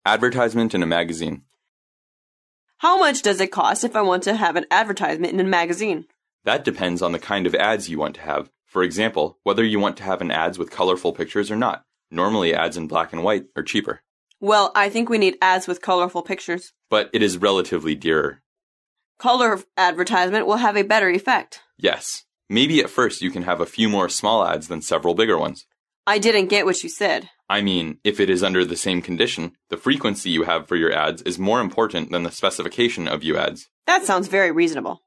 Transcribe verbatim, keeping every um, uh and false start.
Advertisement in a magazine. How much does it cost if I want to have an advertisement in a magazine? That depends on the kind of ads you want to have. For example, whether you want to have an ads with colorful pictures or not. Normally ads in black and white are cheaper. Well, I think we need ads with colorful pictures. But it is relatively dearer. Color advertisement will have a better effect. Yes. Maybe at first you can have a few more small ads than several bigger ones. I didn't get what you said. I mean, if it is under the same condition, the frequency you have for your ads is more important than the specification of your ads. That sounds very reasonable.